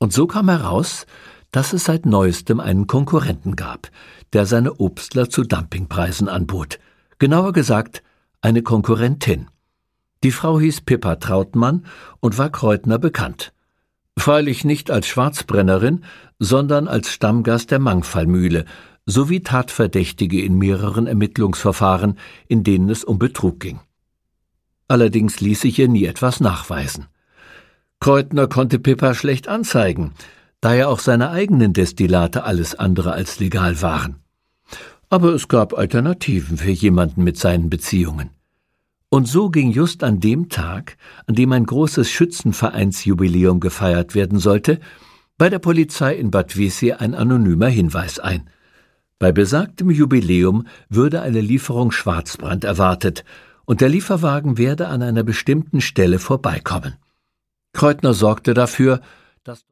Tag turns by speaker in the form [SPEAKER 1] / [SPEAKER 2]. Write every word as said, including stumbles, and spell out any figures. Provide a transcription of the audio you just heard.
[SPEAKER 1] Und so kam heraus, dass es seit Neuestem einen Konkurrenten gab, der seine Obstler zu Dumpingpreisen anbot. Genauer gesagt, eine Konkurrentin. Die Frau hieß Pippa Trautmann und war Kreutner bekannt. Freilich nicht als Schwarzbrennerin, sondern als Stammgast der Mangfallmühle sowie Tatverdächtige in mehreren Ermittlungsverfahren, in denen es um Betrug ging. Allerdings ließ sich ihr nie etwas nachweisen. Kreutner konnte Pippa schlecht anzeigen, da ja auch seine eigenen Destillate alles andere als legal waren. Aber es gab Alternativen für jemanden mit seinen Beziehungen. Und so ging just an dem Tag, an dem ein großes Schützenvereinsjubiläum gefeiert werden sollte, bei der Polizei in Bad Wiessee ein anonymer Hinweis ein. Bei besagtem Jubiläum würde eine Lieferung Schwarzbrand erwartet und der Lieferwagen werde an einer bestimmten Stelle vorbeikommen. Kreutner sorgte dafür, dass